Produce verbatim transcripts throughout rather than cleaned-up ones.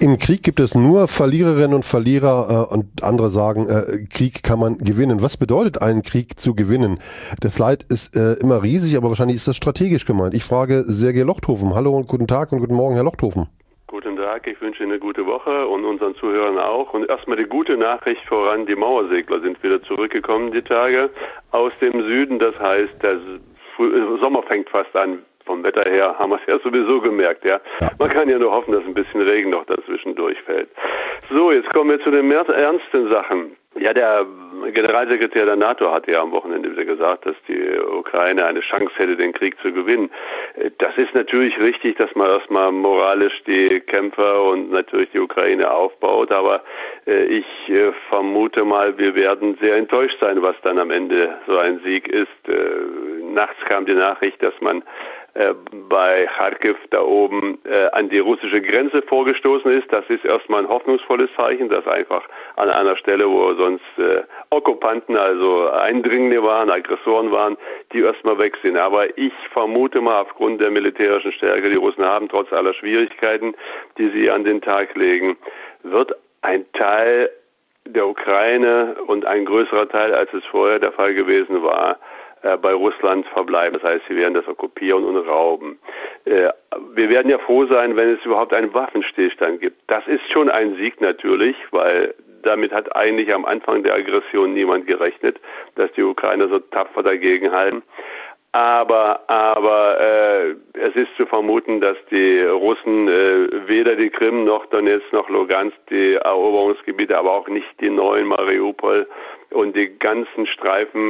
Im Krieg gibt es nur Verliererinnen und Verlierer äh, und andere sagen, äh, Krieg kann man gewinnen. Was bedeutet einen Krieg zu gewinnen? Das Leid ist äh, immer riesig, aber wahrscheinlich ist das strategisch gemeint. Ich frage Sergej Lochthofen. Hallo und guten Tag und guten Morgen, Herr Lochthofen. Guten Tag, ich wünsche Ihnen eine gute Woche und unseren Zuhörern auch. Und erstmal die gute Nachricht voran, die Mauersegler sind wieder zurückgekommen die Tage aus dem Süden. Das heißt, der Sommer fängt fast an. Vom Wetter her haben wir es ja sowieso gemerkt, ja. ja. Man kann ja nur hoffen, dass ein bisschen Regen noch dazwischen durchfällt. So, jetzt kommen wir zu den mehr ernsten Sachen. Ja, der Generalsekretär der NATO hat ja am Wochenende wieder gesagt, dass die Ukraine eine Chance hätte, den Krieg zu gewinnen. Das ist natürlich richtig, dass man erstmal moralisch die Kämpfer und natürlich die Ukraine aufbaut, aber äh, ich äh, vermute mal, wir werden sehr enttäuscht sein, was dann am Ende so ein Sieg ist. Äh, nachts kam die Nachricht, dass man bei Kharkiv da oben äh, an die russische Grenze vorgestoßen ist. Das ist erstmal ein hoffnungsvolles Zeichen, dass einfach an einer Stelle, wo sonst äh, Okkupanten, also Eindringlinge waren, Aggressoren waren, die erstmal weg sind. Aber ich vermute mal, aufgrund der militärischen Stärke, die Russen haben, trotz aller Schwierigkeiten, die sie an den Tag legen, wird ein Teil der Ukraine und ein größerer Teil, als es vorher der Fall gewesen war, bei Russland verbleiben. Das heißt, sie werden das okkupieren und rauben. Wir werden ja froh sein, wenn es überhaupt einen Waffenstillstand gibt. Das ist schon ein Sieg natürlich, weil damit hat eigentlich am Anfang der Aggression niemand gerechnet, dass die Ukrainer so tapfer dagegenhalten. Aber, aber äh, es ist zu vermuten, dass die Russen äh, weder die Krim noch Donetsk noch Lugansk, die Eroberungsgebiete, aber auch nicht die neuen Mariupol und die ganzen Streifen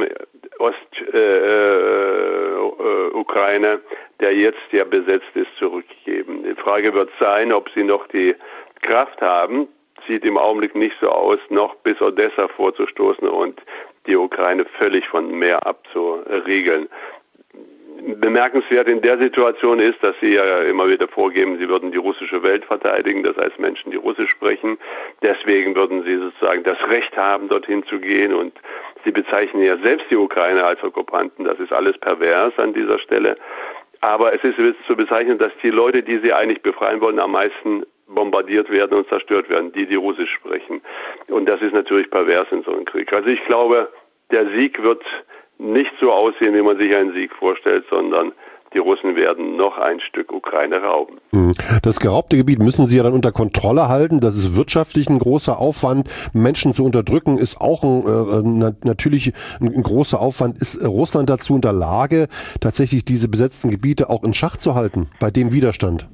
Ost-Ukraine, äh, äh, der jetzt ja besetzt ist, zurückgeben. Die Frage wird sein, ob sie noch die Kraft haben, sieht im Augenblick nicht so aus, noch bis Odessa vorzustoßen und die Ukraine völlig von Meer abzuriegeln. Bemerkenswert in der Situation ist, dass sie ja immer wieder vorgeben, sie würden die russische Welt verteidigen, das heißt Menschen, die Russisch sprechen. Deswegen würden sie sozusagen das Recht haben, dorthin zu gehen, und sie bezeichnen ja selbst die Ukraine als Okkupanten. Das ist alles pervers an dieser Stelle. Aber es ist zu bezeichnen, dass die Leute, die sie eigentlich befreien wollen, am meisten bombardiert werden und zerstört werden, die, die Russisch sprechen. Und das ist natürlich pervers in so einem Krieg. Also ich glaube, der Sieg wird nicht so aussehen, wie man sich einen Sieg vorstellt, sondern die Russen werden noch ein Stück Ukraine rauben. Das geraubte Gebiet müssen sie ja dann unter Kontrolle halten. Das ist wirtschaftlich ein großer Aufwand. Menschen zu unterdrücken ist auch ein, äh, natürlich ein, ein großer Aufwand. Ist Russland dazu in der Lage, tatsächlich diese besetzten Gebiete auch in Schach zu halten, bei dem Widerstand?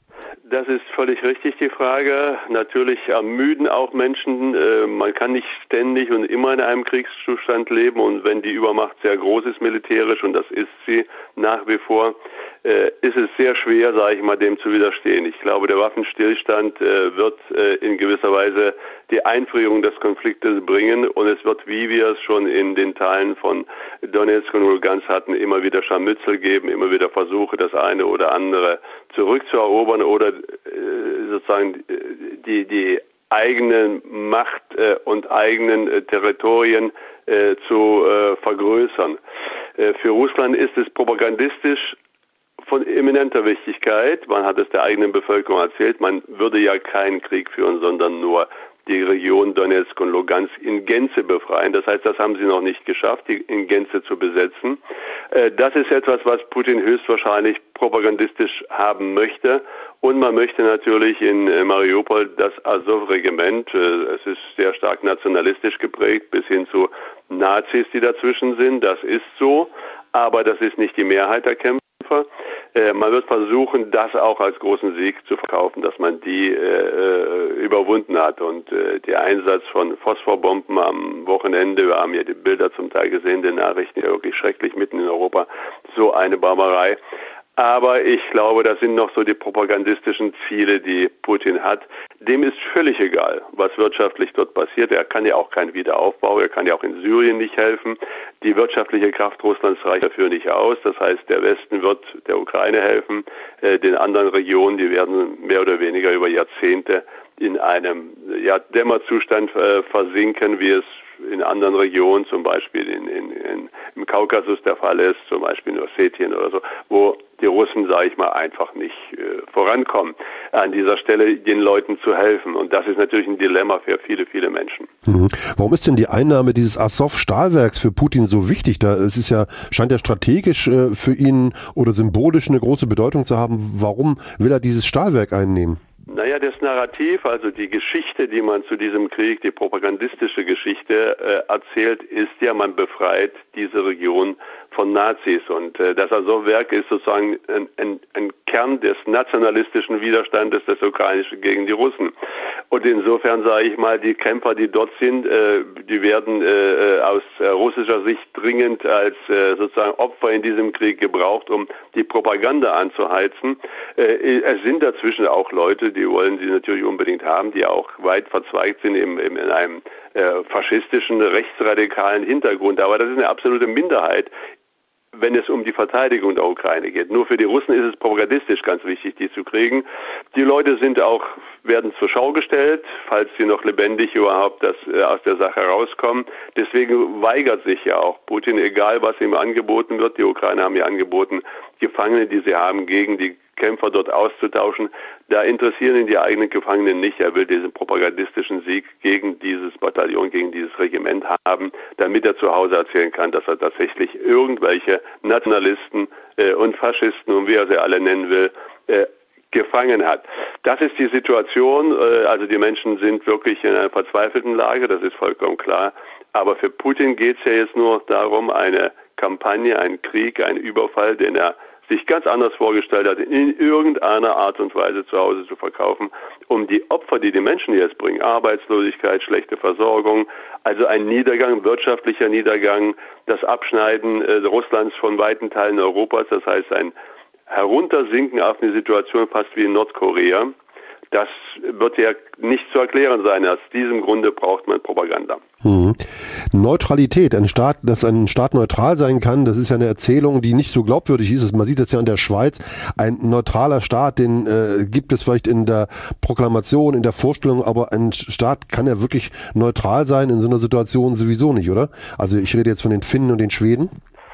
Das ist völlig richtig, die Frage. Natürlich ermüden auch Menschen. Äh, man kann nicht ständig und immer in einem Kriegszustand leben. Und wenn die Übermacht sehr groß ist militärisch, und das ist sie nach wie vor, äh, ist es sehr schwer, sage ich mal, dem zu widerstehen. Ich glaube, der Waffenstillstand äh, wird äh, in gewisser Weise die Einfrierung des Konfliktes bringen. Und es wird, wie wir es schon in den Teilen von Donetsk und Lugansk hatten, immer wieder Scharmützel geben, immer wieder Versuche, das eine oder andere zurückzuerobern oder äh, sozusagen die, die eigene Macht äh, und eigenen äh, Territorien äh, zu äh, vergrößern. Äh, für Russland ist es propagandistisch von eminenter Wichtigkeit. Man hat es der eigenen Bevölkerung erzählt, man würde ja keinen Krieg führen, sondern nur die Region Donetsk und Lugansk in Gänze befreien. Das heißt, das haben sie noch nicht geschafft, die in Gänze zu besetzen. Das ist etwas, was Putin höchstwahrscheinlich propagandistisch haben möchte. Und man möchte natürlich in Mariupol das Azov-Regiment, es ist sehr stark nationalistisch geprägt, bis hin zu Nazis, die dazwischen sind. Das ist so, aber das ist nicht die Mehrheit der Kämpfer. Äh, man wird versuchen, das auch als großen Sieg zu verkaufen, dass man die äh, überwunden hat. Und äh, der Einsatz von Phosphorbomben am Wochenende, wir haben ja die Bilder zum Teil gesehen, die Nachrichten, ja wirklich schrecklich mitten in Europa, so eine Barbarei. Aber ich glaube, das sind noch so die propagandistischen Ziele, die Putin hat. Dem ist völlig egal, was wirtschaftlich dort passiert. Er kann ja auch keinen Wiederaufbau, er kann ja auch in Syrien nicht helfen. Die wirtschaftliche Kraft Russlands reicht dafür nicht aus. Das heißt, der Westen wird der Ukraine helfen. Äh, den anderen Regionen, die werden mehr oder weniger über Jahrzehnte in einem ja, Dämmerzustand äh, versinken, wie es in anderen Regionen, zum Beispiel in, in, in, im Kaukasus der Fall ist, zum Beispiel in Ossetien oder so, wo die Russen, sage ich mal, einfach nicht äh, vorankommen, an dieser Stelle den Leuten zu helfen. Und das ist natürlich ein Dilemma für viele, viele Menschen. Mhm. Warum ist denn die Einnahme dieses Azov-Stahlwerks für Putin so wichtig? Da es ist ja, scheint ja strategisch äh, für ihn oder symbolisch eine große Bedeutung zu haben. Warum will er dieses Stahlwerk einnehmen? Naja, das Narrativ, also die Geschichte, die man zu diesem Krieg, die propagandistische Geschichte äh, erzählt, ist ja, man befreit diese Region von Nazis. Und äh, das Azov-Werk ist sozusagen ein, ein, ein Kern des nationalistischen Widerstandes des Ukrainischen gegen die Russen. Und insofern sage ich mal, die Kämpfer, die dort sind, äh, die werden äh, aus äh, russischer Sicht dringend als äh, sozusagen Opfer in diesem Krieg gebraucht, um die Propaganda anzuheizen. Äh, es sind dazwischen auch Leute, die wollen sie natürlich unbedingt haben, die auch weit verzweigt sind im, im, in einem äh, faschistischen, rechtsradikalen Hintergrund. Aber das ist eine absolute Minderheit, wenn es um die Verteidigung der Ukraine geht. Nur für die Russen ist es propagandistisch ganz wichtig, die zu kriegen. Die Leute sind auch, werden zur Schau gestellt, falls sie noch lebendig überhaupt das, äh, aus der Sache rauskommen. Deswegen weigert sich ja auch Putin, egal was ihm angeboten wird. Die Ukrainer haben ja angeboten, Gefangene, die sie haben, gegen die Kämpfer dort auszutauschen. Da interessieren ihn die eigenen Gefangenen nicht. Er will diesen propagandistischen Sieg gegen dieses Bataillon, gegen dieses Regiment haben, damit er zu Hause erzählen kann, dass er tatsächlich irgendwelche Nationalisten äh, und Faschisten und wie er sie alle nennen will, äh, gefangen hat. Das ist die Situation. Äh, also die Menschen sind wirklich in einer verzweifelten Lage, das ist vollkommen klar. Aber für Putin geht es ja jetzt nur darum, eine Kampagne, einen Krieg, einen Überfall, den er sich ganz anders vorgestellt hat, in irgendeiner Art und Weise zu Hause zu verkaufen, um die Opfer, die die Menschen jetzt bringen, Arbeitslosigkeit, schlechte Versorgung, also ein Niedergang, wirtschaftlicher Niedergang, das Abschneiden äh, Russlands von weiten Teilen Europas, das heißt ein Heruntersinken auf eine Situation fast wie in Nordkorea, das wird ja nicht zu erklären sein. Aus diesem Grunde braucht man Propaganda. Hm. Neutralität, ein Staat, dass ein Staat neutral sein kann, das ist ja eine Erzählung, die nicht so glaubwürdig ist. Man sieht das ja in der Schweiz. Ein neutraler Staat, den äh, gibt es vielleicht in der Proklamation, in der Vorstellung, aber ein Staat kann ja wirklich neutral sein in so einer Situation sowieso nicht, oder? Also ich rede jetzt von den Finnen und den Schweden.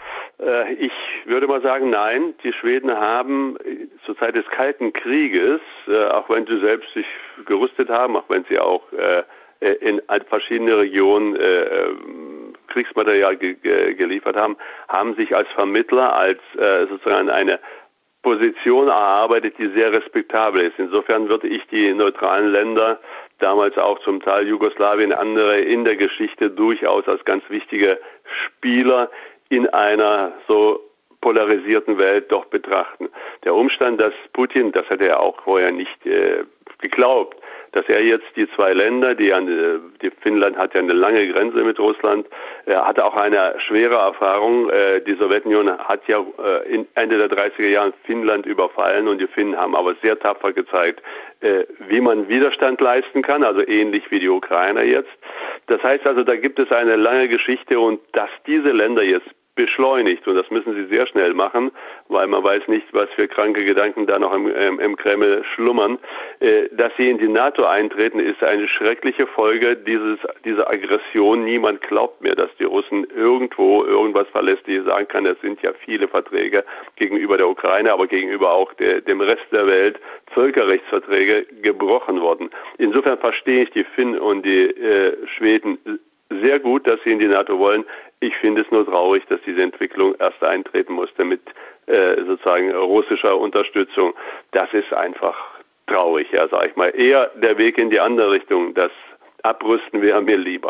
Äh, ich würde mal sagen, nein. Die Schweden haben zur Zeit des Kalten Krieges, äh, auch wenn sie selbst sich gerüstet haben, auch wenn sie auch äh, in verschiedene Regionen äh, Kriegsmaterial ge ge geliefert haben, haben sich als Vermittler, als äh, sozusagen eine Position erarbeitet, die sehr respektabel ist. Insofern würde ich die neutralen Länder, damals auch zum Teil Jugoslawien, andere in der Geschichte durchaus als ganz wichtige Spieler in einer so polarisierten Welt doch betrachten. Der Umstand, dass Putin, das hat er auch vorher nicht äh, geglaubt, dass er jetzt die zwei Länder, die, an, die Finnland hat ja eine lange Grenze mit Russland, er hatte auch eine schwere Erfahrung. Äh, die Sowjetunion hat ja äh, in Ende der dreißiger Jahren Finnland überfallen und die Finnen haben aber sehr tapfer gezeigt, äh, wie man Widerstand leisten kann, also ähnlich wie die Ukrainer jetzt. Das heißt also, da gibt es eine lange Geschichte und dass diese Länder jetzt beschleunigt, und das müssen sie sehr schnell machen, weil man weiß nicht, was für kranke Gedanken da noch im, im, im Kreml schlummern. Äh, dass sie in die NATO eintreten, ist eine schreckliche Folge dieses, dieser Aggression. Niemand glaubt mehr, dass die Russen irgendwo irgendwas Verlässliches sagen kann. Es sind ja viele Verträge gegenüber der Ukraine, aber gegenüber auch der, dem Rest der Welt, Völkerrechtsverträge gebrochen worden. Insofern verstehe ich die Finnen und die äh, Schweden sehr gut, dass sie in die NATO wollen. Ich finde es nur traurig, dass diese Entwicklung erst eintreten musste mit äh, sozusagen russischer Unterstützung. Das ist einfach traurig, ja, sag ich mal. Eher der Weg in die andere Richtung. Das Abrüsten wäre mir lieber.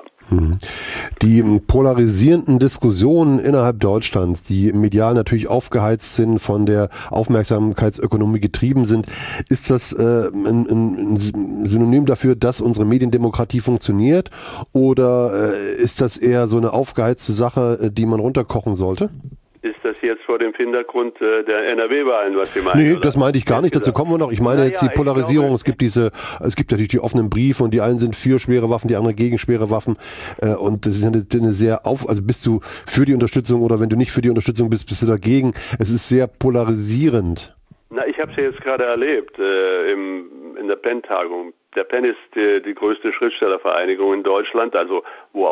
Die polarisierenden Diskussionen innerhalb Deutschlands, die medial natürlich aufgeheizt sind, von der Aufmerksamkeitsökonomie getrieben sind, ist das äh, ein, ein Synonym dafür, dass unsere Mediendemokratie funktioniert, oder äh, ist das eher so eine aufgeheizte Sache, die man runterkochen sollte? Ist das jetzt vor dem Hintergrund äh, der N R W-Wahlen, was Sie meinen? Nee, oder? das meinte ich gar nicht. Dazu kommen wir noch. Ich meine Na jetzt ja, die Polarisierung. glaube, es gibt diese, es gibt natürlich die offenen Briefe und die einen sind für schwere Waffen, die anderen gegen schwere Waffen. Äh, und das ist eine, eine sehr auf, also bist du für die Unterstützung oder wenn du nicht für die Unterstützung bist, bist du dagegen. Es ist sehr polarisierend. Na, ich habe es ja jetzt gerade erlebt äh, im, in der Penn-Tagung. Der Penn ist die, die größte Schriftstellervereinigung in Deutschland, also wo auch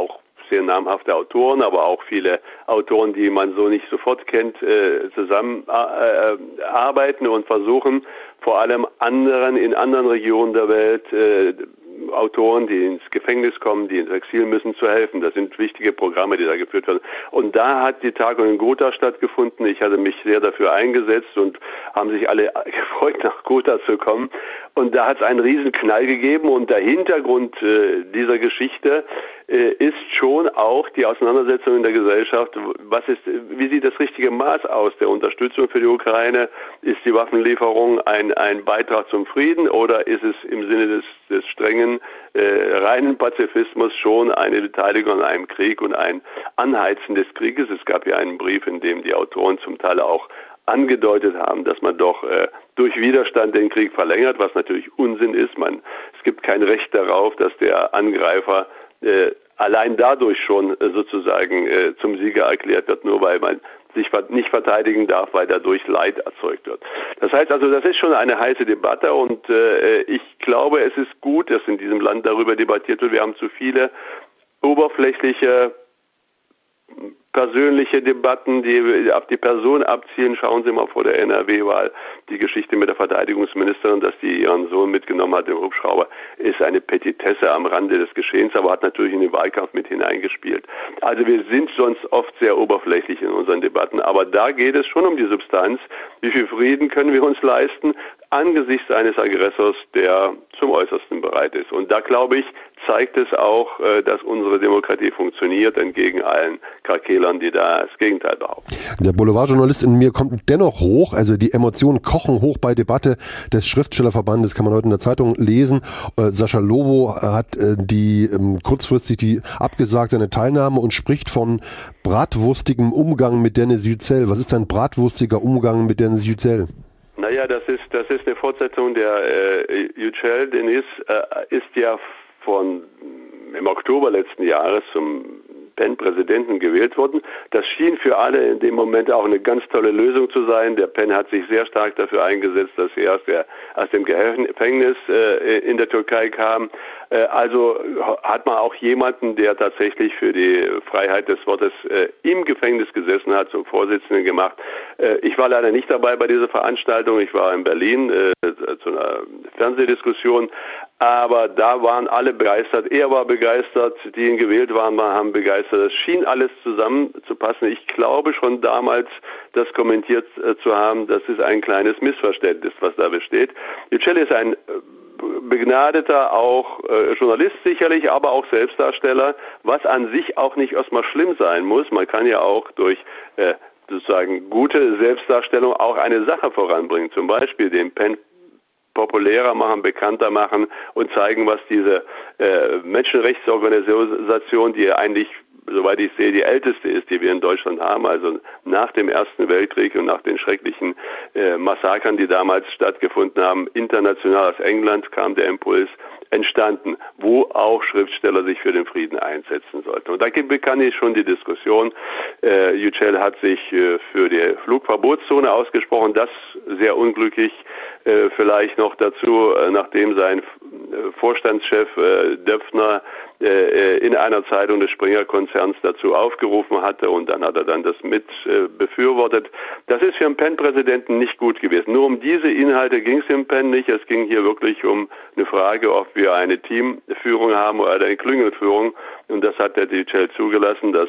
sehr namhafte Autoren, aber auch viele Autoren, die man so nicht sofort kennt, äh, zusammen äh, arbeiten und versuchen, vor allem anderen in anderen Regionen der Welt äh, Autoren, die ins Gefängnis kommen, die ins Exil müssen, zu helfen. Das sind wichtige Programme, die da geführt werden. Und da hat die Tagung in Gotha stattgefunden. Ich hatte mich sehr dafür eingesetzt und haben sich alle gefreut, nach Gotha zu kommen. Und da hat es einen riesen Knall gegeben. Und der Hintergrund äh, dieser Geschichte äh, ist schon auch die Auseinandersetzung in der Gesellschaft. Was ist, wie sieht das richtige Maß aus der Unterstützung für die Ukraine? Ist die Waffenlieferung ein, ein Beitrag zum Frieden oder ist es im Sinne des, des strengen, äh, reinen Pazifismus schon eine Beteiligung an einem Krieg und ein Anheizen des Krieges? Es gab ja einen Brief, in dem die Autoren zum Teil auch angedeutet haben, dass man doch äh, durch Widerstand den Krieg verlängert, was natürlich Unsinn ist. Man, es gibt kein Recht darauf, dass der Angreifer äh, allein dadurch schon äh, sozusagen äh, zum Sieger erklärt wird, nur weil man sich nicht verteidigen darf, weil dadurch Leid erzeugt wird. Das heißt also, das ist schon eine heiße Debatte und äh, ich glaube, es ist gut, dass in diesem Land darüber debattiert wird. Wir haben zu viele oberflächliche persönliche Debatten, die auf die Person abzielen. Schauen Sie mal vor der N R W-Wahl die Geschichte mit der Verteidigungsministerin, dass die ihren Sohn mitgenommen hat im Hubschrauber, ist eine Petitesse am Rande des Geschehens, aber hat natürlich in den Wahlkampf mit hineingespielt. Also wir sind sonst oft sehr oberflächlich in unseren Debatten, aber da geht es schon um die Substanz. Wie viel Frieden können wir uns leisten angesichts eines Aggressors, der zum Äußersten bereit ist? Und da, glaube ich, zeigt es auch, dass unsere Demokratie funktioniert, entgegen allen Krakelern, die da das Gegenteil behaupten. Der Boulevardjournalist in mir kommt dennoch hoch, also die Emotionen kochen hoch bei Debatte des Schriftstellerverbandes, kann man heute in der Zeitung lesen. Äh, Sascha Lobo hat äh, die ähm, kurzfristig die abgesagt seine Teilnahme und spricht von bratwurstigem Umgang mit Denis Yücel. Was ist ein bratwurstiger Umgang mit Denis Yücel? Naja, das ist das ist eine Fortsetzung der äh, Yücel. Denis äh, ist ja von im Oktober letzten Jahres zum Penn-Präsidenten gewählt worden. Das schien für alle in dem Moment auch eine ganz tolle Lösung zu sein. Der Penn hat sich sehr stark dafür eingesetzt, dass er aus, der, aus dem Gefängnis äh, in der Türkei kam. Äh, also hat man auch jemanden, der tatsächlich für die Freiheit des Wortes äh, im Gefängnis gesessen hat, zum Vorsitzenden gemacht. Äh, ich war leider nicht dabei bei dieser Veranstaltung. Ich war in Berlin äh, zu einer Fernsehdiskussion. Aber da waren alle begeistert. Er war begeistert, die ihn gewählt waren, haben begeistert. Es schien alles zusammenzupassen. Ich glaube schon damals, das kommentiert äh, zu haben, das ist ein kleines Missverständnis, was da besteht. Yücel ist ein begnadeter auch äh, Journalist sicherlich, aber auch Selbstdarsteller, was an sich auch nicht erstmal schlimm sein muss. Man kann ja auch durch äh, sozusagen gute Selbstdarstellung auch eine Sache voranbringen. Zum Beispiel den Penn populärer machen, bekannter machen und zeigen, was diese äh, Menschenrechtsorganisation, die eigentlich, soweit ich sehe, die älteste ist, die wir in Deutschland haben, also nach dem Ersten Weltkrieg und nach den schrecklichen äh, Massakern, die damals stattgefunden haben, international aus England kam der Impuls, entstanden, wo auch Schriftsteller sich für den Frieden einsetzen sollten. Und da kann ich schon die Diskussion. Äh, Yücel hat sich äh, für die Flugverbotszone ausgesprochen, das sehr unglücklich äh, vielleicht noch dazu, äh, nachdem sein äh, Vorstandschef äh, Döpfner äh, in einer Zeitung des Springer-Konzerns dazu aufgerufen hatte und dann hat er dann das mit äh, befürwortet. Das ist für den Penn-Präsidenten nicht gut gewesen. Nur um diese Inhalte ging es im Penn nicht. Es ging hier wirklich um eine Frage, ob wir eine Teamführung haben oder eine Klüngelführung. Und das hat der Yücel zugelassen, dass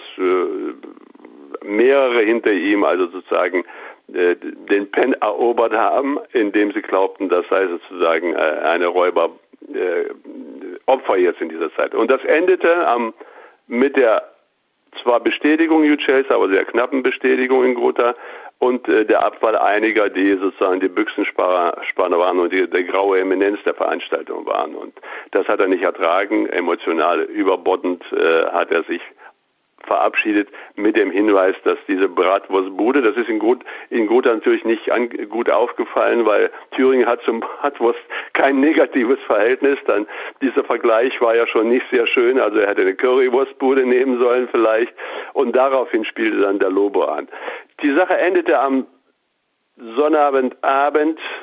äh, mehrere hinter ihm, also sozusagen äh, den Penn erobert haben, indem sie glaubten, das sei sozusagen äh, eine Räuber äh, Opfer jetzt in dieser Zeit. Und das endete ähm, mit der zwar Bestätigung Yücels, aber sehr knappen Bestätigung in Gotha und äh, der Abfall einiger, die sozusagen die Büchsenspanner waren und die, der graue Eminenz der Veranstaltung waren. Und das hat er nicht ertragen. Emotional überbordend äh, hat er sich verabschiedet mit dem Hinweis, dass diese Bratwurstbude, das ist in, Gut, in Gotha natürlich nicht an, gut aufgefallen, weil Thüringen hat zum Bratwurst kein negatives Verhältnis. Dann dieser Vergleich war ja schon nicht sehr schön, also er hätte eine Currywurstbude nehmen sollen vielleicht und daraufhin spielte dann der Lobo an. Die Sache endete am Sonnabendabend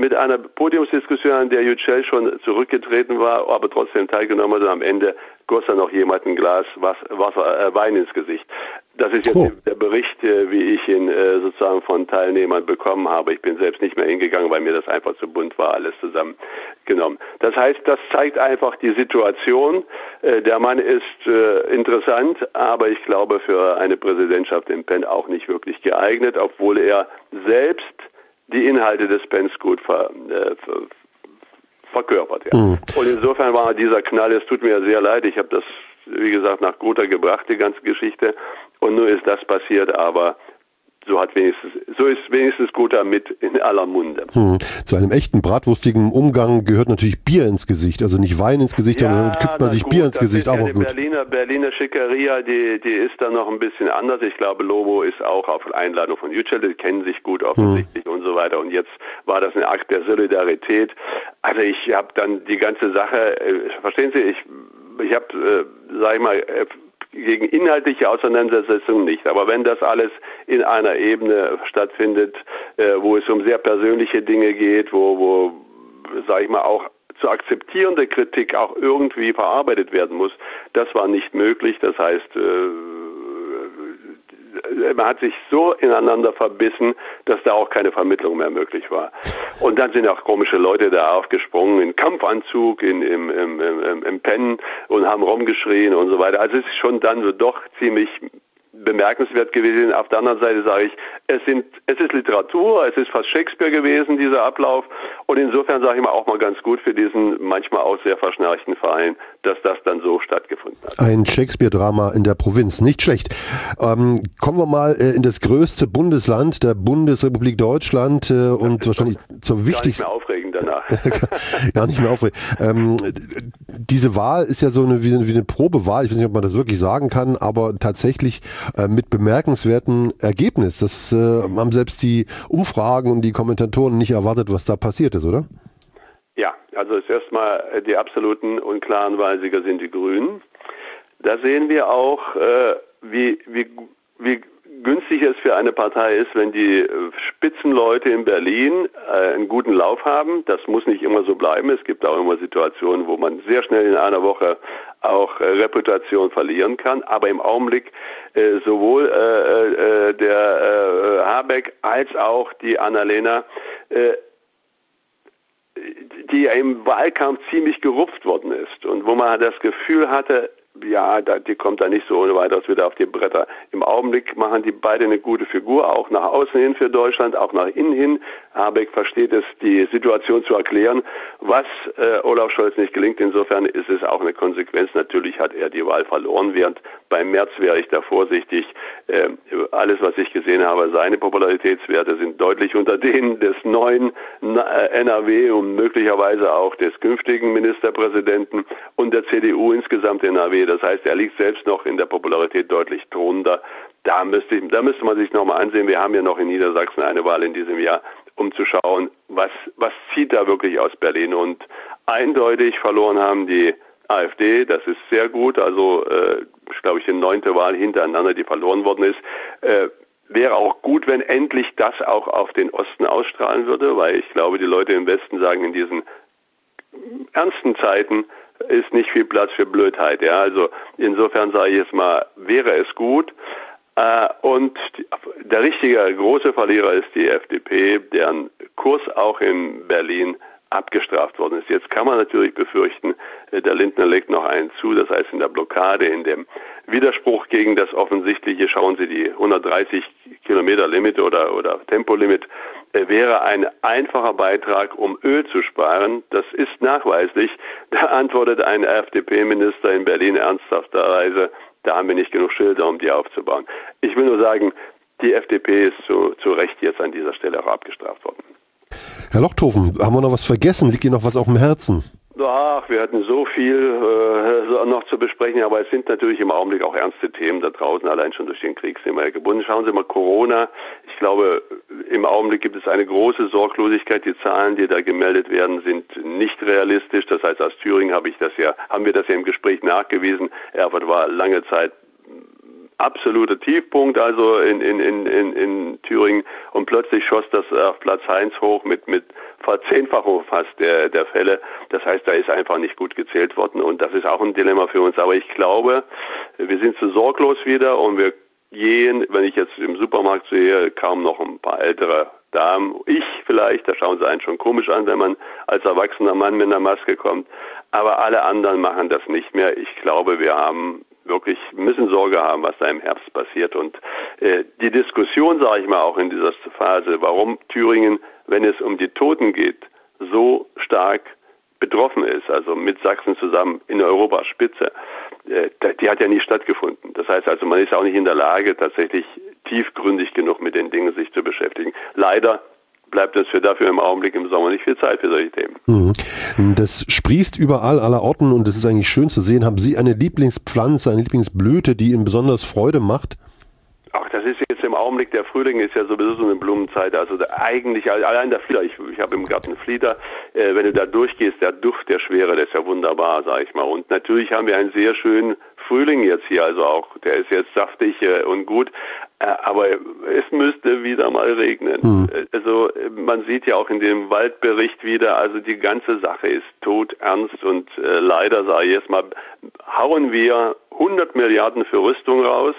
mit einer Podiumsdiskussion, an der Yücel schon zurückgetreten war, aber trotzdem teilgenommen hat und am Ende goss dann noch jemand ein Glas Wasser, äh, Wein ins Gesicht. Das ist jetzt oh. der Bericht, äh, wie ich ihn äh, sozusagen von Teilnehmern bekommen habe. Ich bin selbst nicht mehr hingegangen, weil mir das einfach zu bunt war, alles zusammengenommen. Das heißt, das zeigt einfach die Situation. Äh, der Mann ist äh, interessant, aber ich glaube für eine Präsidentschaft im Penn auch nicht wirklich geeignet, obwohl er selbst die Inhalte des Penns gut ver, äh, ver, verkörpert. Ja. Mhm. Und insofern war dieser Knall, es tut mir sehr leid, ich habe das, wie gesagt, nach Gotha gebracht, die ganze Geschichte. Und nun ist das passiert, aber so hat wenigstens, so ist wenigstens Gotha mit in aller Munde. Hm. Zu einem echten bratwurstigen Umgang gehört natürlich Bier ins Gesicht, also nicht Wein ins Gesicht, ja, sondern kippt man sich gut, Bier ins Gesicht, aber ja gut. Die Berliner, Berliner Schickeria, die, die ist da noch ein bisschen anders. Ich glaube, Lobo ist auch auf Einladung von Yücel, die kennen sich gut offensichtlich hm. und so weiter. Und jetzt war das ein Akt der Solidarität. Also ich habe dann die ganze Sache, äh, verstehen Sie, ich, ich habe, äh, sag ich mal, äh, gegen inhaltliche Auseinandersetzungen nicht. Aber wenn das alles in einer Ebene stattfindet, äh, wo es um sehr persönliche Dinge geht, wo, wo, sag ich mal, auch zu akzeptierende Kritik auch irgendwie verarbeitet werden muss, das war nicht möglich. Das heißt, äh, man hat sich so ineinander verbissen, dass da auch keine Vermittlung mehr möglich war. Und dann sind auch komische Leute da aufgesprungen, in Kampfanzug, in, im, im, im, im Penn und haben rumgeschrien und so weiter. Also es ist schon dann so doch ziemlich bemerkenswert gewesen. Auf der anderen Seite sage ich, es sind, es ist Literatur, es ist fast Shakespeare gewesen, dieser Ablauf. Und insofern sage ich mal auch mal ganz gut für diesen manchmal auch sehr verschnarchten Verein, dass das dann so stattgefunden hat. Ein Shakespeare-Drama in der Provinz, nicht schlecht. Ähm, kommen wir mal äh, in das größte Bundesland der Bundesrepublik Deutschland äh, und wahrscheinlich zur wichtigsten... Gar nicht mehr aufregend danach. Gar nicht mehr aufregend. Ähm, diese Wahl ist ja so eine, wie, eine, wie eine Probewahl, ich weiß nicht, ob man das wirklich sagen kann, aber tatsächlich äh, mit bemerkenswertem Ergebnis. Das äh, haben selbst die Umfragen und die Kommentatoren nicht erwartet, was da passiert ist, oder? Ja, also ist erstmal die absoluten und klaren Wahlsieger sind die Grünen. Da sehen wir auch, äh, wie, wie, wie günstig es für eine Partei ist, wenn die Spitzenleute in Berlin äh, einen guten Lauf haben. Das muss nicht immer so bleiben. Es gibt auch immer Situationen, wo man sehr schnell in einer Woche auch äh, Reputation verlieren kann. Aber im Augenblick äh, sowohl äh, äh, der äh, Habeck als auch die Annalena, äh, die im Wahlkampf ziemlich gerupft worden ist und wo man das Gefühl hatte, ja, die kommt da nicht so ohne weiteres wieder auf die Bretter. Im Augenblick machen die beide eine gute Figur, auch nach außen hin für Deutschland, auch nach innen hin. Habeck versteht es, die Situation zu erklären, was äh, Olaf Scholz nicht gelingt. Insofern ist es auch eine Konsequenz. Natürlich hat er die Wahl verloren, während beim März wäre ich da vorsichtig. Äh, alles, was ich gesehen habe, seine Popularitätswerte sind deutlich unter denen des neuen N R W und möglicherweise auch des künftigen Ministerpräsidenten und der C D U insgesamt in N R W. Das heißt, er liegt selbst noch in der Popularität deutlich drunter. Da müsste, ich, da müsste man sich nochmal ansehen. Wir haben ja noch in Niedersachsen eine Wahl in diesem Jahr, um zu schauen, was, was zieht da wirklich aus Berlin. Und eindeutig verloren haben die AfD. Das ist sehr gut. Also, äh, glaube ich, die neunte Wahl hintereinander, die verloren worden ist. Äh, wäre auch gut, wenn endlich das auch auf den Osten ausstrahlen würde, weil ich glaube, die Leute im Westen sagen, in diesen ernsten Zeiten ist nicht viel Platz für Blödheit. Ja, also insofern sage ich jetzt mal, wäre es gut. Äh, und die, der richtige große Verlierer ist die F D P, deren Kurs auch in Berlin abgestraft worden ist. Jetzt kann man natürlich befürchten, der Lindner legt noch einen zu, das heißt in der Blockade, in dem Widerspruch gegen das offensichtliche, schauen Sie, die hundertdreißig Kilometer Limit oder, oder Tempolimit, äh, wäre ein einfacher Beitrag, um Öl zu sparen. Das ist nachweislich. Da antwortet ein F D P-Minister in Berlin ernsthafterweise, da haben wir nicht genug Schilder, um die aufzubauen. Ich will nur sagen, die F D P ist zu, zu Recht jetzt an dieser Stelle auch abgestraft worden. Herr Lochthofen, haben wir noch was vergessen? Liegt Ihnen noch was auf dem Herzen? Ach, wir hatten so viel äh, noch zu besprechen, aber es sind natürlich im Augenblick auch ernste Themen da draußen, allein schon durch den Krieg sind wir gebunden. Schauen Sie mal, Corona, ich glaube, im Augenblick gibt es eine große Sorglosigkeit. Die Zahlen, die da gemeldet werden, sind nicht realistisch. Das heißt, aus Thüringen habe ich das ja, haben wir das ja im Gespräch nachgewiesen. Erfurt war lange Zeit absoluter Tiefpunkt, also in, in, in, in, in Thüringen, und plötzlich schoss das auf Platz eins hoch mit, mit Verzehnfachung fast der, der Fälle. Das heißt, da ist einfach nicht gut gezählt worden, und das ist auch ein Dilemma für uns. Aber ich glaube, wir sind zu sorglos wieder, und wir gehen, wenn ich jetzt im Supermarkt sehe, kaum noch ein paar ältere Damen, ich vielleicht, da schauen sie einen schon komisch an, wenn man als erwachsener Mann mit einer Maske kommt, aber alle anderen machen das nicht mehr. Ich glaube, wir haben wirklich, müssen Sorge haben, was da im Herbst passiert, und äh, die Diskussion, sage ich mal, auch in dieser Phase, warum Thüringen, wenn es um die Toten geht, so stark betroffen ist, also mit Sachsen zusammen in Europaspitze, äh, die hat ja nie stattgefunden. Das heißt also, man ist auch nicht in der Lage, tatsächlich tiefgründig genug mit den Dingen sich zu beschäftigen. Leider bleibt es für dafür im Augenblick im Sommer nicht viel Zeit für solche Themen. Mhm. Das sprießt überall, aller Orten, und das ist eigentlich schön zu sehen. Haben Sie eine Lieblingspflanze, eine Lieblingsblüte, die Ihnen besonders Freude macht? Ach, das ist jetzt im Augenblick, der Frühling ist ja sowieso so eine Blumenzeit, also da eigentlich, allein der Flieder, ich, ich habe im Garten Flieder, äh, wenn du da durchgehst, der Duft der Schwere, der ist ja wunderbar, sag ich mal, und natürlich haben wir einen sehr schönen Frühling jetzt hier, also auch, der ist jetzt saftig äh, und gut, äh, aber es müsste wieder mal regnen. Mhm. Also man sieht ja auch in dem Waldbericht wieder, also die ganze Sache ist todernst, und äh, leider, sage ich jetzt mal, hauen wir hundert Milliarden für Rüstung raus,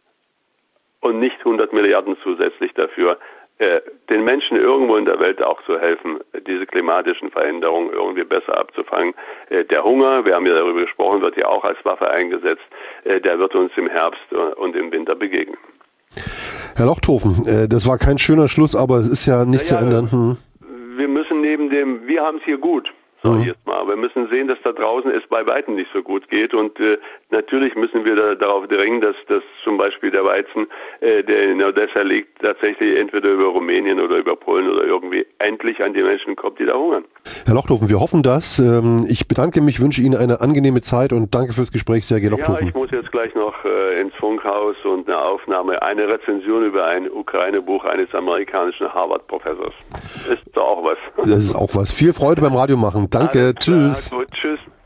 und nicht hundert Milliarden zusätzlich dafür, äh, den Menschen irgendwo in der Welt auch zu helfen, diese klimatischen Veränderungen irgendwie besser abzufangen. Äh, der Hunger, wir haben ja darüber gesprochen, wird ja auch als Waffe eingesetzt, äh, der wird uns im Herbst und im Winter begegnen. Herr Lochthofen, äh, das war kein schöner Schluss, aber es ist ja nicht naja, zu ändern. Hm. Wir müssen neben dem, wir haben es hier gut, sage ich jetzt mal. Wir müssen sehen, dass da draußen es bei Weitem nicht so gut geht, und äh, natürlich müssen wir da, darauf dringen, dass, dass zum Beispiel der Weizen, äh, der in Odessa liegt, tatsächlich entweder über Rumänien oder über Polen oder irgendwie endlich an die Menschen kommt, die da hungern. Herr Lochthofen, wir hoffen das. Ich bedanke mich, wünsche Ihnen eine angenehme Zeit und danke fürs Gespräch, Sergej Lochthofen. Ja, ich muss jetzt gleich noch äh, ins Funkhaus und eine Aufnahme, eine Rezension über ein Ukraine-Buch eines amerikanischen Harvard-Professors. Ist doch auch was. Das ist auch was. Viel Freude beim Radiomachen. Danke, tschüss. Gut, tschüss.